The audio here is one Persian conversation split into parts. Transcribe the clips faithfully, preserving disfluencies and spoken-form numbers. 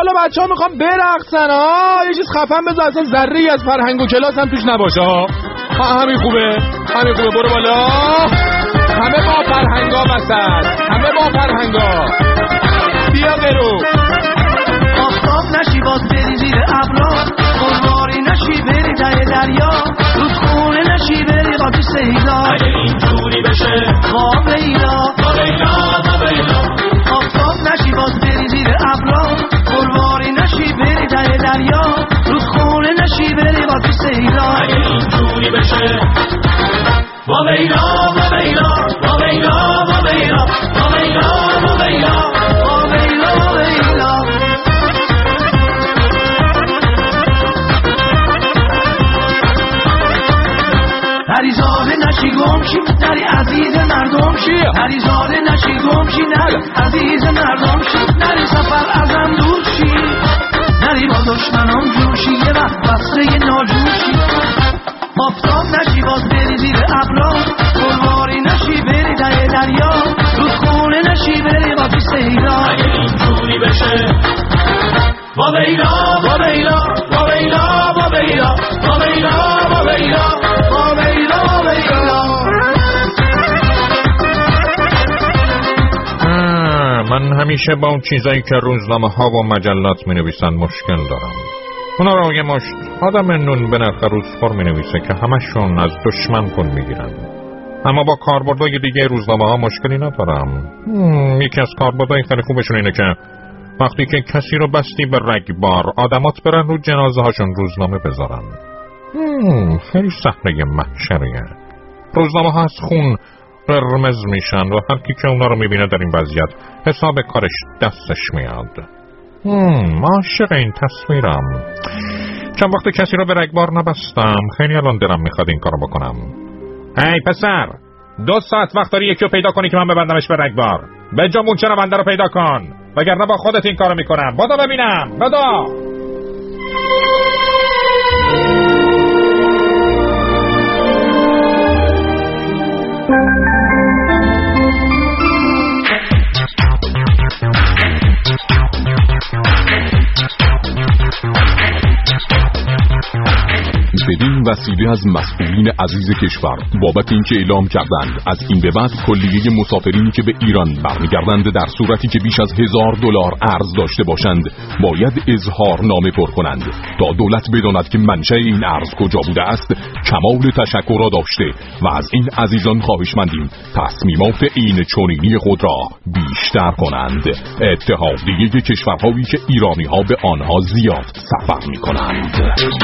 حالا بچه‌ها میخوام برقصن ها، یه چیز خفن بذار اصلا ذره‌ای از فرهنگ و کلاس هم توش نباشه ها. همین خوبه، همین خوبه، برو بالا. همه با فرهنگا وسط، همه با فرهنگا. بیا برو. آفتاب نشی باز بری زیر ابرا، قرباری نشی بری ته دریا، رودخونه نشی بری قاطی سیلا. اگه اینجوری بشه وا ویلا وا ویلا وا ویلا. آفتاب نشی باز بری زیر ابرا، قرباری نشی بری ته دریا، رودخونه نشی بری قاطی سیلا. اگه اینجوری بشه وا ویلا وا ویلا وا ویلا وا ویلا وا ویلا وا ویلا وا ویلا ویلا. پریزاده نشی گمشی نری عزیز مردم شی، پریزاده نشی گمشی نری عزیز مردم شی، نری سفر ازم دور شی، نری با دشمنام جوشی یه وقت بسته ناجوشی. آفتاب نشی باز بری زیر ابرا، قلواری نشی بری ته دریا، رودخونه نشی بری قاطی سیلا. اگه اینجوری بشه وا ویلا وا ویلا وا ویلا وا ویلا وا ویلا وا ویلا وا ویلا ویلا. من همیشه با اون چیزایی که روزنامه ها و مجلات می نویسن مشکل دارم. اونا رو یه مشت آدم نون به نرخ روزخور می نویسه که همشون از دشمن پول می گیرن. اما با کاربردهای دیگه روزنامه ها مشکلی ندارم. یکی از کاربردهای خیلی خوبشون اینه که وقتی که کسی رو بستی به رگبار، آدمات برن رو جنازه هاشون روزنامه بذارن. خیلی صحنه محشریه. روزنامه ها از خون قرمز میشن و هر کی که اونا رو میبینه در این وضعیت حساب کارش دستش میاد. عاشق این تصویرم. چند وقت کسی رو به رگبار نبستم، خیلی الان دلم میخواد این کارو بکنم. ای پسر، دو ساعت وقت داری یکی رو پیدا کنی که من ببندمش به رگبار. به جا مونچه رونده رو پیدا کن، وگرنه با خودت این کارو میکنم. بدو ببینم، بدو. بدین وسیله از مسئولین عزیز کشور بابت اینکه اعلام کردند از این به بعد کلیه مسافرینی که به ایران برمیگردند در صورتی که بیش از هزار دلار ارز داشته باشند باید اظهارنامه پر کنند تا دولت بداند که منشأ این ارز کجا بوده است. کمال تشکر را داشته و از این عزیزان خواهشمندیم تصمیمات این چنینی خود را بیشتر کنند. اتحادیه کشورهایی که ایرانی ها به آنها زیاد سفر می کنند.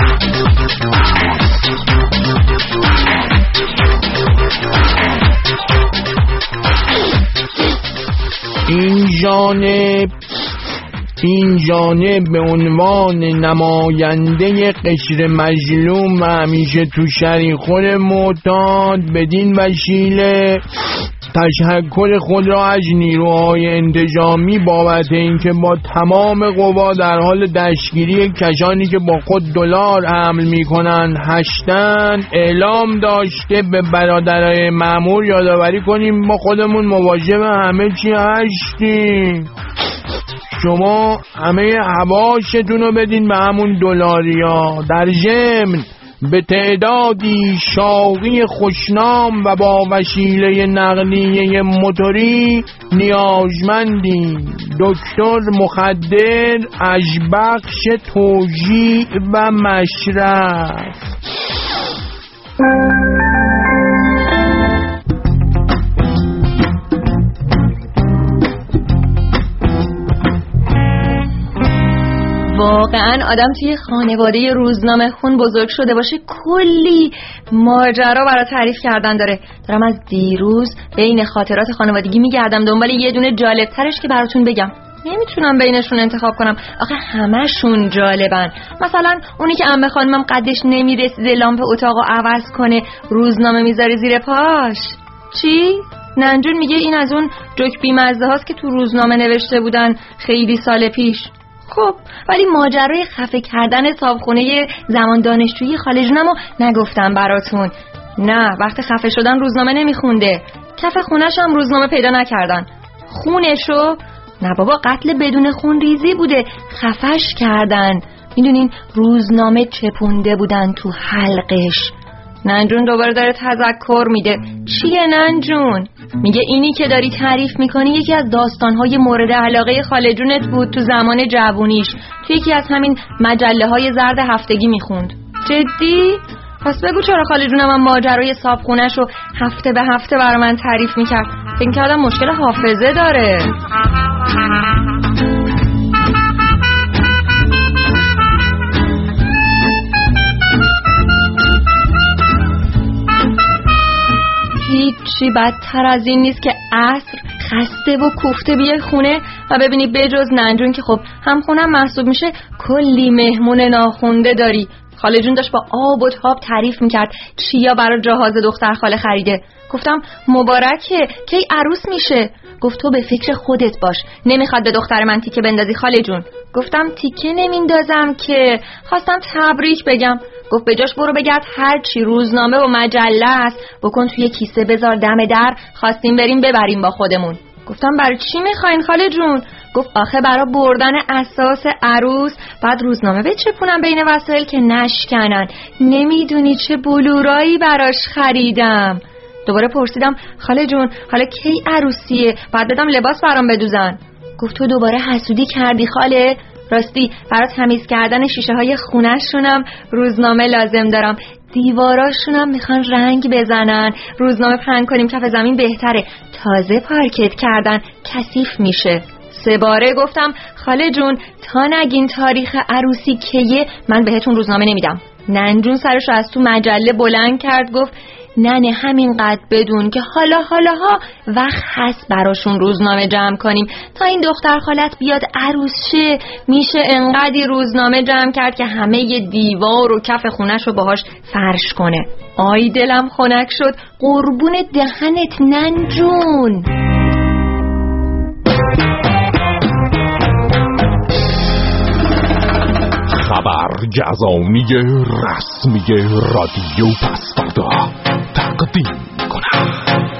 این جانب این جانب به عنوان نماینده قشر مظلوم و همیشه تو شریخور معتاد بدین وسیله تشکر خود را از نیروهای انتظامی بابت اینکه با تمام قوا در حال دستگیری کسانی که با خود دلار حمل میکنند هستند اعلام داشته به برادرای مأمور یادآوری کنیم ما خودمون مواظب همه چی هستیم. شما همه حواستون رو بدین به همون دلاریا. در ضمن به تعدادی شاقی خوشنام و با وسیله نقلیه موتوری نیازمندیم. دکتر مخدر از بخش توزیع و مصرف. واقعا آدم توی خانواده روزنامه خون بزرگ شده باشه کلی ماجرا برای تعریف کردن داره. دارم از دیروز بین خاطرات خانوادگی میگردم دنبال یه دونه جالب ترش که براتون بگم. نمیتونم بینشون انتخاب کنم، آخه همشون جالبن. مثلا اونی که عمه خانمم قدش نمیرسیده لامپ اتاقو عوض کنه روزنامه میذاره زیر پاش. چی؟ ننجون میگه این از اون جوک بیمزه هاست که تو روزنامه نوشته بودن خیلی سال پیش. خب ولی ماجرای خفه کردن صابخونه زمان دانشجویی خاله جونمو نگفتم براتون. نه، وقت خفه شدن روزنامه نمیخونده، کف خونش هم روزنامه پیدا نکردن، خونشو نه بابا، قتل بدون خون ریزی بوده، خفش کردن. میدونین روزنامه چپونده بودن تو حلقش. ننجون دوباره داره تذکر میده. چیه ننجون؟ میگه اینی که داری تعریف میکنی یکی از داستانهای مورد علاقه خاله جونت بود تو زمان جوونیش، تو یکی از همین مجله های زرد هفتگی میخوند. جدی؟ پس بگو چرا خاله جونم هم ماجرای صابخونه‌شو هفته به هفته برای من تعریف میکرد. فکر کردم مشکل حافظه داره. هیچی بدتر از این نیست که عصر خسته و کوفته بیای خونه و ببینی بجز ننجون که خب هم خونم محسوب میشه کلی مهمون ناخونده داری. خاله جون داشت با آب و تاب تعریف میکرد چیا برای جهاز دختر خاله خریده. گفتم مبارکه، کی عروس میشه؟ گفت تو به فکر خودت باش، نمیخواد به دختر من تیکه بندازی خاله جون. گفتم تیکه نمیندازم که، خواستم تبریک بگم. گفت بجاش برو بگرد هر چی روزنامه و مجله است بکن توی کیسه بذار دم در، خواستیم بریم ببریم با خودمون. گفتم برای چی میخواین خاله جون؟ گفت آخه برای بردن اساس عروس بعد روزنامه بچپونم بین وسایل که نشکنن. نمیدونی چه بلورایی براش خریدم. دوباره پرسیدم خاله جون حالا کی عروسیه؟ بعد بدم لباس برام بدوزن. گفت تو دوباره حسودی کردی خاله؟ راستی برای تمیز کردن شیشه های خونه‌شونم روزنامه لازم دارم، دیواراشونم میخوان رنگ بزنن، روزنامه پهن کنیم کف زمین بهتره، تازه پارکت کردن کثیف میشه. سه باره گفتم خاله جون تا نگین تاریخ عروسی کیه من بهتون روزنامه نمیدم. ننجون سرشو از تو مجله بلند کرد گفت ننه همینقدر بدون که حالا حالا ها وقت هست براشون روزنامه جمع کنیم تا این دختر خالت بیاد عروس شه. میشه انقدری روزنامه جمع کرد که همه ی دیوار و کف خونه‌شو باهاش فرش کنه. آی دلم خنک شد. قربون دهنت ننجون. خبرگزانی رسمی رادیو پس‌فردا تقدیم کنم.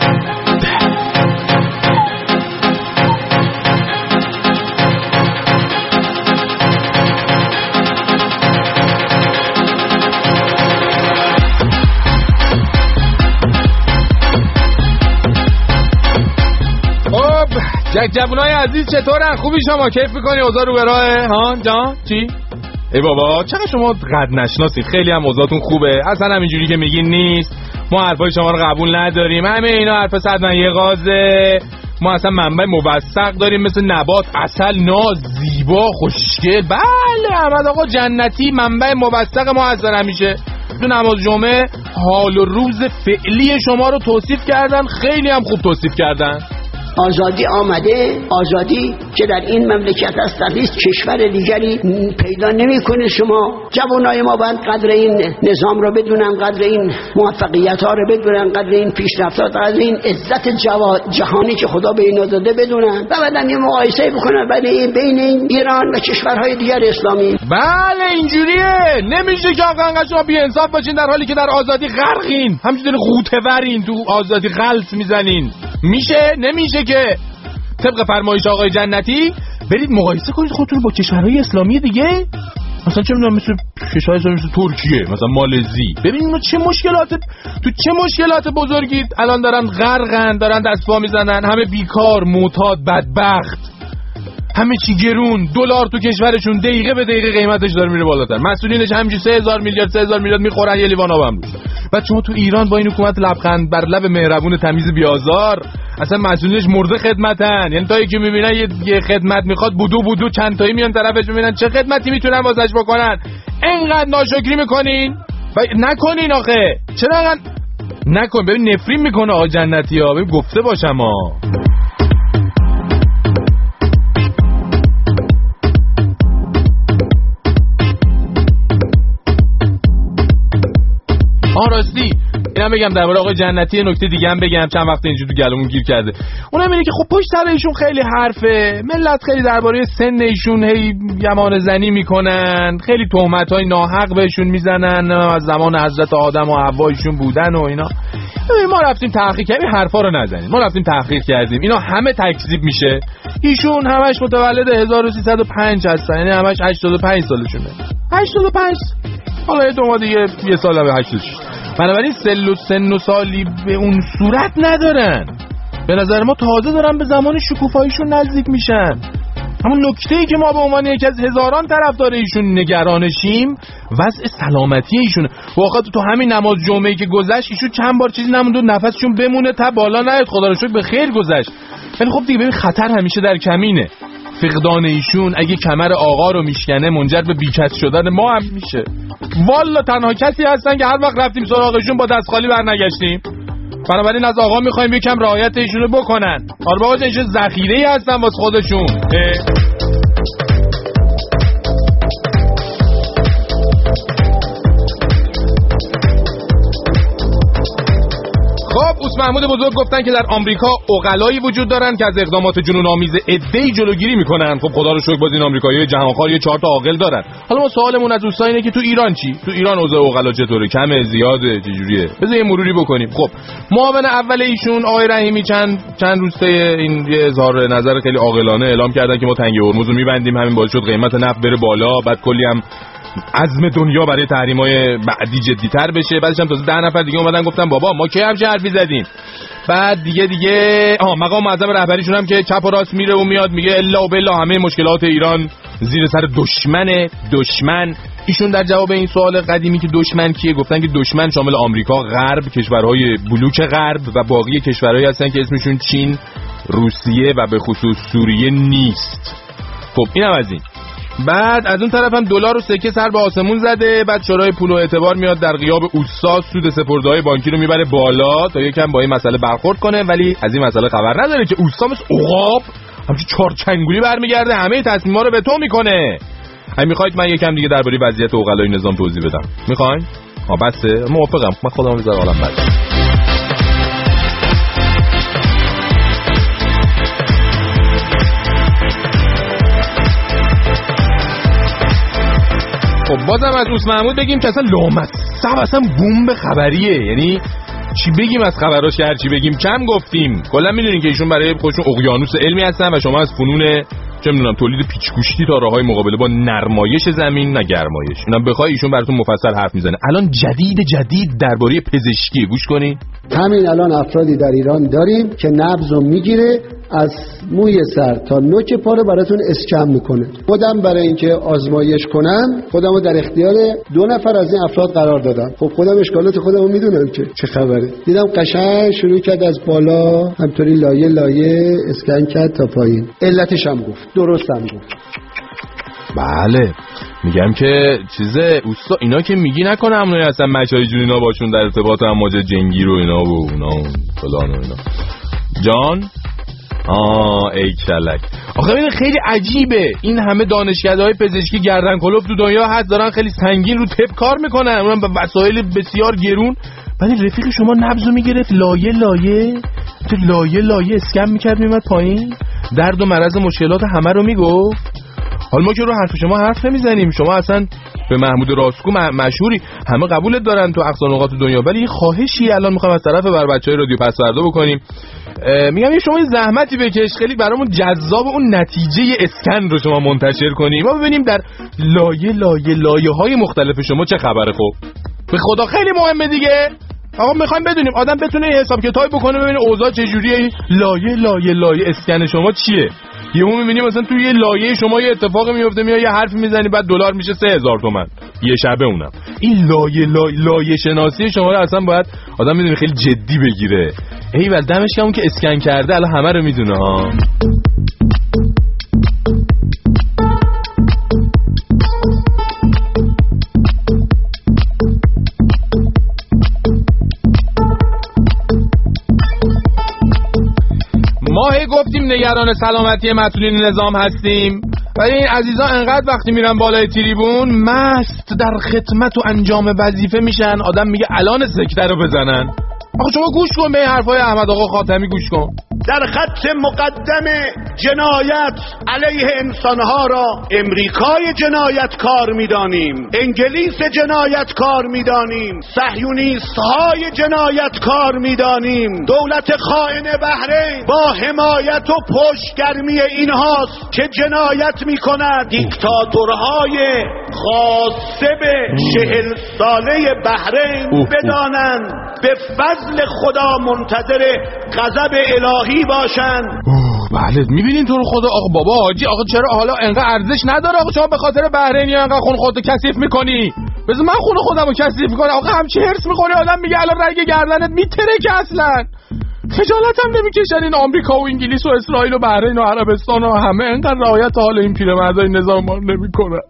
خب جک جوونای عزیز چطورن؟ خوبی شما؟ کیف میکنی؟ اوضاع رو به راهه؟ ها جان چی؟ ای بابا چقدر شما قد نشناسید، خیلی هم اوضاعتون خوبه، اصلا همینجوری که میگین نیست. ما حرفای شما رو قبول نداریم، همه اینا حرف صدمن یه غازه. ما اصلا منبع موثق داریم مثل نبات، عسل، ناز، زیبا، خوشگل. بله احمد آقا جنتی منبع موثق ما هستن. همیشه تو نماز جمعه حال و روز فعلی شما رو توصیف کردن، خیلی هم خوب توصیف کردن. آزادی آمده، آزادی که در این مملکت است در هیچ کشور دیگری پیدا نمی‌کنه. شما جوانای ما باید قدر این نظام رو بدونن، قدر این موفقیت ها رو بدونن، قدر این پیشرفت‌ها، قدر این عزت جهانی که خدا به اینا داده بدونن و بعدن یه مقایسه بکنن بین ایران و کشورهای دیگر اسلامی. بله اینجوریه، نمیشه که آقا شما بی انصاف باشین در حالی که در آزادی غرقین، همینجوری غوطه‌ورین تو آزادی غلط میزنین. میشه؟ نمیشه که طبق فرمایش آقای جنتی برید مقایسه کنید خودتون با کشورهای اسلامی دیگه. مثلا چه میدونم مثل کشورهای اسلامی مثل ترکیه، مثلا مالزی. ببینید چه مشکلات تو چه مشکلات بزرگی الان دارن غرقن، دارن دست پا میزنن، همه بیکار، معتاد، بدبخت، همه چی گرون، دلار تو کشورشون دقیقه به دقیقه قیمتش داره میره بالاتر، مسئولینش همینجوری سه هزار میلیارد سه هزار میلیارد میخورن یه لیوان آب هم روش. بعد شما تو ایران با این حکومت لبخند بر لب مهربون تمیز بیازار، اصلا مسئولینش مرده خدمتن. یعنی تا یکی میبینن یه, یه خدمت میخواد بودو بودو چند تایی میان طرفش میبینن چه خدمتی میتونن واسش بکنن. اینقدر ناشکری میکنین و نکنین آخه. چرا انقدر نکن؟ ببین نفرین میکنه آقا جنتی ها. ببین گفته باشم ها. آه راستی اینم بگم درباره آقای جنتی نکته دیگه هم بگم، چند وقت اینجوری تو گلمون گیر کرده. اونم اینه که خب پشت سر ایشون خیلی حرفه، ملت خیلی درباره سن ایشون هی یمان زنی میکنن، خیلی تهمت‌های ناحق بهشون میزنن، از زمان حضرت آدم و حوا ایشون بودن و اینا. ما رفتیم تحقیق کردیم، حرفا رو نزنید. ما رفتیم تحقیق کردیم، اینا همه تکذیب میشه. ایشون همش متولد هزار و سیصد و پنج هستن، یعنی همش هشتاد و پنج سالشونه. هشتاد و پنج. حالا یه دو ماه دیگه یه سال به هشتاد و شش. بنابراین سن و سن و سالی به اون صورت ندارن. به نظر ما تازه دارن به زمان شکوفاییشون نزدیک میشن. همون نکته‌ای که ما به عنوان یکی از هزاران طرفدار ایشون نگرانشیم وضع سلامتی ایشونه. واقعا تو همین نماز جمعه‌ای که گذشت ایشون چند بار چیزی نموند و نفسشون بمونه تا بالا نیاد. خدا رو شکر به خیر گذشت. ولی خب دیگه ببین خطر همیشه در کمینه. فقدان ایشون اگه کمر آقا رو میشکنه منجر به بیکس شدن ما هم میشه. والا تنها کسی هستن که هر وقت رفتیم سراغشون با دست خالی برنگشتیم. بنابراین از آقا میخوایم یکم رعایت ایشون رو بکنن. آره بابا اینجا ذخیره‌ای هستن واسه خودشون. خب اوس محمود بزرگ گفتن که در آمریکا عقلایی وجود دارن که از اقدامات جنون‌آمیز عده‌ای جلوگیری میکنن. خب خدا رو شکر باز این آمریکایی‌های جهانخوار یه چهار تا عاقل دارن. حالا ما سوالمون از دوستان اینه که تو ایران چی؟ تو ایران اوضاع عقلا چطوره؟ کمه، زیاده، چه جوریه؟ بذار یه مروری بکنیم. خب معاون اول ایشون آقای رحیمی چند چند روز این یه اظهار نظر خیلی عاقلانه اعلام کردن که ما تنگه هرمز رو می‌بندیم، همین باعث شد قیمت نفت بره بالا. بعد کلی هم عزم دنیا برای تحریم‌های بعدی جدی‌تر بشه. بعدش هم تازه ده نفر دیگه اومدن گفتن بابا ما کی همچین حرفی زدیم. بعد دیگه دیگه آها مقام معظم رهبریشون هم که چپ و راست میره و میاد میگه الا و بالله همه مشکلات ایران زیر سر دشمنه. دشمن ایشون در جواب این سوال قدیمی که دشمن کیه گفتن که دشمن شامل آمریکا، غرب، کشورهای بلوک غرب و باقی کشورهایی هستن که اسمشون چین، روسیه و به خصوص سوریه نیست. خب اینم از این. بعد از اون طرف هم دلار و سکه سر به آسمون زده. بعد شورای پول و اعتبار میاد در غیاب اوسا سود سپرده‌های بانکی رو میبره بالا تا یکم با این مسئله برخورد کنه، ولی از این مسئله خبر نداره که اوسا مثل عقاب همچین چارچنگولی برمیگرده همه تصمیما رو به تو میکنه. اگه میخواید من یکم دیگه درباره وضعیت عقلای نظام توضیح بدم. میخواین؟ ها بسه؟ موافقم. من خودم میذارم عالم بده. خب بازم از اوس محمود بگیم که اصلا لامصب اصلا بمب خبریه. یعنی چی بگیم از خبراش که هر چی بگیم کم گفتیم. کلا میدونین که ایشون برای خودشون اقیانوس علمی هستن و شما از فنون چه میدونم تولید پیچ‌گوشتی تا راههای مقابله با نرمایش زمین نه گرمایش اینا بخوای ایشون براتون مفصل حرف میزنه. الان جدید جدید درباره پزشکی گوش کنین. همین الان افرادی در ایران داریم که نبضو میگیره از موی سر تا نوک پا رو براتون اسکن میکنه. خودم برای اینکه آزمایش کنم خودمو در اختیار دو نفر از این افراد قرار دادم. خب خودم اشکالات خودمو میدونم که چه خبره. دیدم قشنگ شروع کرد از بالا همطوری لایه لایه اسکن کرد تا پایین. علتش هم گفت، درست هم گفت. بله میگم که چیزه اوستا اینا که میگی نکنه همونایی اصلا مشای جون اینا باشون در ارتباط هم ماجرا جنگی رو اینا و اونا فلان و اینا. جان آه ای کلک. آخه ببین خیلی عجیبه این همه دانشکده‌های پزشکی گردن کلوف تو دنیا هست دارن خیلی سنگین رو تپ کار میکنن اونم به وسایل بسیار گرون. بعد رفیق شما نبضو میگرفت لایه لایه تو لایه لایه اسکن میکرد میمد پایین درد و مرض مشکلات همه رو میگفت. حالا ما که رو حرف شما حرف نمیزنیم، شما اصلا به محمود راستگو مشهوری، همه قبولت دارن تو اقصا نقاط دنیا، ولی خواهشی الان میخوام از طرف بر بچهای رادیو پس فردا بکنیم. میگم یه شما یه زحمتی بکش خیلی برامون جذاب اون نتیجه اسکن رو شما منتشر کنیم ما ببینیم در لایه لایه لایه های مختلف شما چه خبره. خب به خدا خیلی مهمه دیگه. آقا میخوایم بدونیم آدم بتونه حساب کتاب بکنه ببینه اوضاع چجوریه. لایه لایه لایه اسکن شما چیه؟ یهو میبینی مثلا توی یه لایه شما یه اتفاقی میفته میاد یه حرفی میزنی بعد دلار میشه سه هزار تومان یه شبه. اونم این لایه لایه لایه شناسی شما رو اصلا باید آدم میدونه خیلی جدی بگیره. ایول دمش گرم که اسکن کرده الان همه رو میدونه ها. ما هی گفتیم نگران سلامتی مسئولین نظام هستیم ولی این عزیزا انقدر وقتی میرن بالای تریبون مست در خدمت و انجام وظیفه میشن آدم میگه الان سکته رو بزنن. آقا شما گوش کن به این حرفای احمد آقا خاتمی، گوش کن. در خط مقدم جنایت علیه انسانها را امریکای جنایتکار می‌دانیم، انگلیس جنایتکار می‌دانیم، صهیونیست‌های جنایتکار می‌دانیم. دولت خائن بحرین با حمایت و پشتگرمی اینهاست که جنایت می‌کند. دیکتاتورهای غاصب چهل ساله بحرین بدانند به فضل خدا منتظر غضب الهی باشن. بله میبینین تو رو خدا آقا بابا حاجی آقا چرا حالا انقدر ارزش نداره آقا شما به خاطر بحرینی انقدر خون خودتو کثیف میکنی؟ بذار من خون خودمو کثیف میکنم آقا. همچی هرس میخوری آدم میگه الان رگ گردنت میتره که اصلا خجالتم نمیکشن این آمریکا و انگلیس و اسرائیل و بحرین و عربستان و همه انقدر رعایت حال این پیرمردای نظام ما نمیکنن.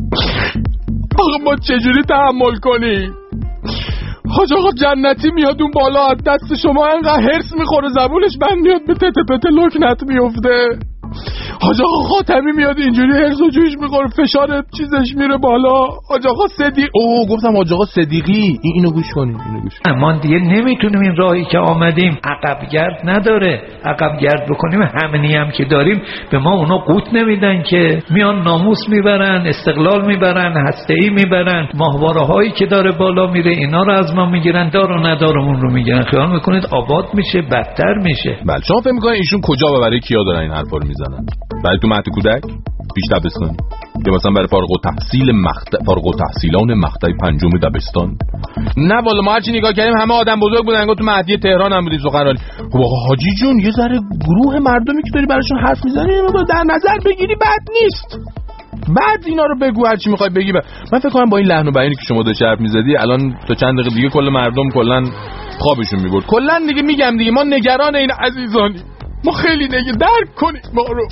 آقا ما چجوری تحمل کنیم؟ حاج آقا جنتی میاد اون بالا از دست شما انقدر هرس میخوره زبونش بند میاد به تته پته لکنت میفته. حاج آقا خاتمی میاد اینجوری هرس و جوش میخوره فشار چیزش میره بالا. حاج آقا صدیق اوه گفتم حاج آقا صدیقی این اینو گوش کنین اینو گوش کنین. ما دیگه نمیتونیم این راهی که آمدیم عقب گرد نداره، عقب گرد بکنیم همینی هم که داریم به ما اونا قوت نمیدن که میان ناموس میبرن، استقلال میبرن، هسته‌ای میبرن، ماهواره هایی که داره بالا میره اینا رو از ما میگیرن، دار و ندارمون رو میگیرن. خیال میکنید آباد میشه بدتر میشه. بله شما فکر میکنید ایشون کجا و برای کیا دارن این حرفا رو میزنن؟ برای تو مهد کودک پیش دبستانی یا مثلا برای فارغ التحصیل مقطع فارغ التحصیلان مقطع پنجم دبستان؟ نه والا ما هرچی نگاه کردیم همه آدم بزرگ بودن انگار تو مهدی تهران هم بودی سخنرانی. خب آقا حاجی جون یه ذره گروه مردمی که داری براشون حرف میزنی در نظر بگیری بد نیست. بعد اینا رو بگو هرچی میخوای بگی. من فکر کنم با این لحن و بیانی که شما داشتی حرف میزدی الان تا چند دقیقه دیگه کل مردم کلا خوابشون میبرد. کلا دیگه میگم دیگه ما نگران این عزیزانی، ما خیلی نگه درک کنید ما رو.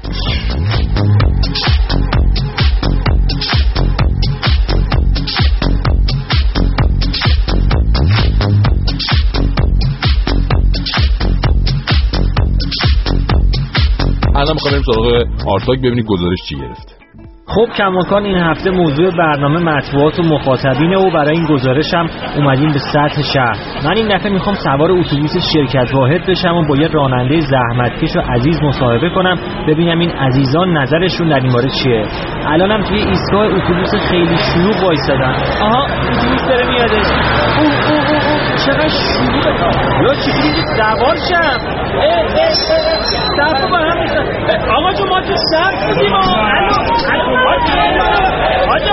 الان میخوام بریم سراغ آرتاک ببینید گزارش چی گرفته. خب کماکان این هفته موضوع برنامه مطبوعات و مخاطبینه و برای این گزارش هم اومدیم به سطح شهر. من این دفعه میخوام سوار اتوبوس شرکت واحد بشم و با یه راننده زحمتکش و عزیز مصاحبه کنم ببینم این عزیزان نظرشون در این باره چیه. الانم توی ایستگاه اتوبوس خیلی شلوغ وایسادن. آها اتوبوس داره میادش. او او او او چقدر شلوغه. یا چجوری سوار شم؟ اه اه صف با هم میشن. آقا جو ما تو صف بودیم. الو آجا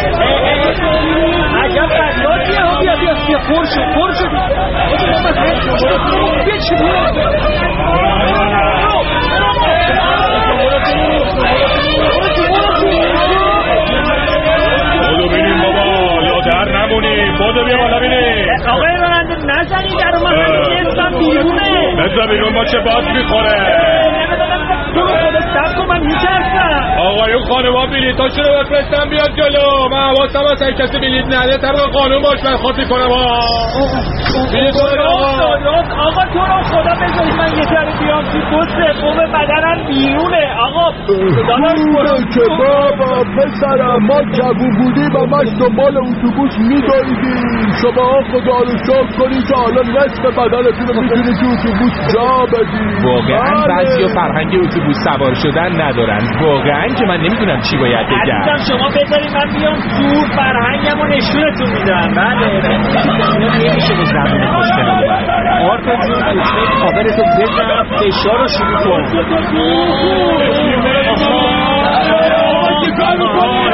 عجب بدلاتی ها. بیا بیا بیا پر شد پر شد. بیا چی بود بودو بینیم بابا یا در نمونیم. بودو بیا بالا بینیم. آقای راننده نزنی در اومد من نیستم بیرونه. بزا بیرون با چه باز میخوره. تو رو خدا سب کن من میترسم. آقایون خانوما بلیط ها شده بفرستم بیاد جلو. من حواسم هست اگه کسی بلیط نده طبق قانون باش من خاطی کنم. بلیط ها آقا آقا تو رو خدا بذاری من یه ذره بیام تو دو سوم بدنم بیرونه. آقا داداش که بابا پسرم ما جوون بودیم و مش دنبال اتوبوس میدویدیم. شما خدا رو شکر کنید که حالا نصف بدنتون رو میتونید تو اتوبوس جا بدید. واقعا بعضی فرهنگ اتوبوس سوار شدن ندارن واقعا که من نمیدونم چی باید بگم. عزیزم شما بذارید من بیام دور فرهنگم و نشونتون میدم. بله نمیشه به زبون خوشکنم. آرتا جون کشمه کابرتو بزن فشار رو شروع کن. چی کار میکنی؟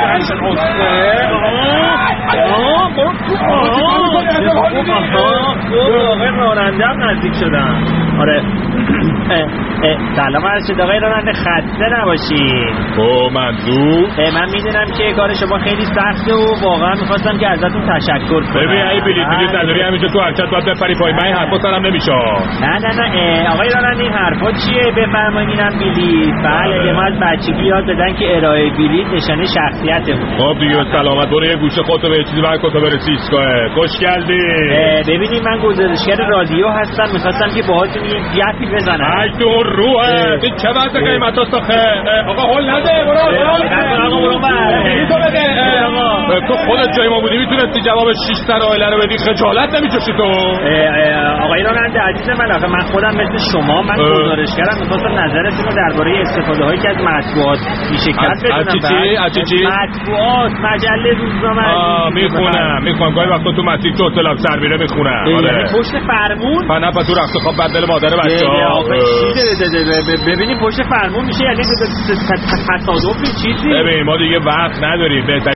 آقای راننده هم نزدیک شدن. آره سلام عرض شد آقای راننده خسته نباشید. او منظور من میدونم که کار شما خیلی سخته و واقعا میخواستم که ازتون تشکر کنم. ببین ای بلیط بلیط نداری همیشه تو حرکت باید بپری پای من این حرفا سرم نمیشه. نه نه نه آقای راننده این حرفا چیه؟ بفرمایید اینم بلیط. بله به ما از بچگی یاد دادن که ارائه بلیط نشانه شخصیتمونه. خب دیگه به سلامت برو یه گوشه خودتو به چیزی برای کتا برسی ایستگاه. خوش گردی. ببینید من گزارشگر رادیو هستم میخواستم که باهاتون یه گپی بزنم. ای تو روحه این چه واسه قیمت هست آخه. آقا هول نده برو آقا برو بر تو بده. تو خودت جای ما بودی میتونستی جواب شش تا رایله رو بدی خجالت نمی‌کشی تو؟ آقای راننده عزیز من، آخه من خودم مثل شما من گزارشگرم، می‌خواستم نظرتون رو درباره استفاده‌هایی که از مطبوعات میشه کرد بدونم. از چی؟ از چی؟ مطبوعات، مجله، روزنامه. آ میخونم میخونم گاهی وقتا تو مسیر تو اطلاع سر میره میخونم. آره پشت فرمون؟ من نه تو رخت خواب بدل مادر بچه‌ها. آخه چی ببینیم پشت فرمون میشه یعنی تصادفی چیزی؟ ببین ما دیگه وقت نداریم.